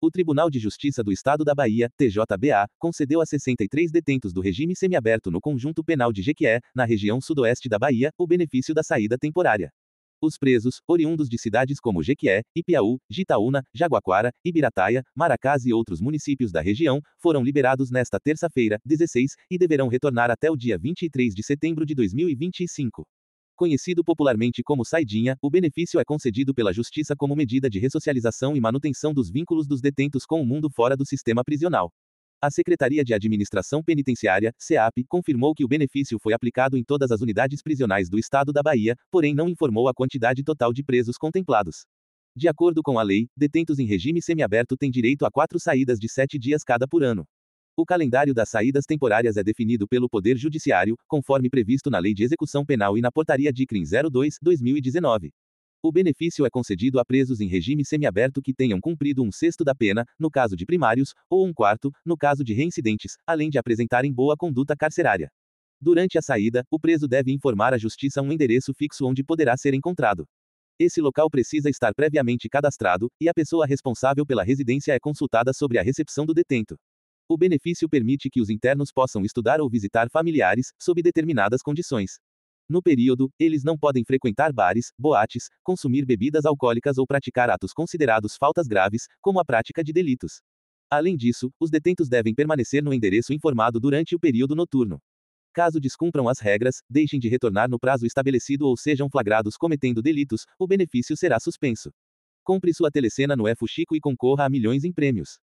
O Tribunal de Justiça do Estado da Bahia, TJBA, concedeu a 63 detentos do regime semiaberto no Conjunto Penal de Jequié, na região sudoeste da Bahia, o benefício da saída temporária. Os presos, oriundos de cidades como Jequié, Ipiaú, Jitaúna, Jaguaquara, Ibirataia, Maracás e outros municípios da região, foram liberados nesta terça-feira, 16, e deverão retornar até o dia 23 de setembro de 2025. Conhecido popularmente como saidinha, o benefício é concedido pela Justiça como medida de ressocialização e manutenção dos vínculos dos detentos com o mundo fora do sistema prisional. A Secretaria de Administração Penitenciária, SEAP, confirmou que o benefício foi aplicado em todas as unidades prisionais do estado da Bahia, porém não informou a quantidade total de presos contemplados. De acordo com a lei, detentos em regime semiaberto têm direito a 4 saídas de 7 dias cada por ano. O calendário das saídas temporárias é definido pelo Poder Judiciário, conforme previsto na Lei de Execução Penal e na Portaria DICRIM 02/2019. O benefício é concedido a presos em regime semiaberto que tenham cumprido 1/6 da pena, no caso de primários, ou 1/4, no caso de reincidentes, além de apresentarem boa conduta carcerária. Durante a saída, o preso deve informar à Justiça um endereço fixo onde poderá ser encontrado. Esse local precisa estar previamente cadastrado, e a pessoa responsável pela residência é consultada sobre a recepção do detento. O benefício permite que os internos possam estudar ou visitar familiares, sob determinadas condições. No período, eles não podem frequentar bares, boates, consumir bebidas alcoólicas ou praticar atos considerados faltas graves, como a prática de delitos. Além disso, os detentos devem permanecer no endereço informado durante o período noturno. Caso descumpram as regras, deixem de retornar no prazo estabelecido ou sejam flagrados cometendo delitos, o benefício será suspenso. Compre sua telecena no Fuxico e concorra a milhões em prêmios.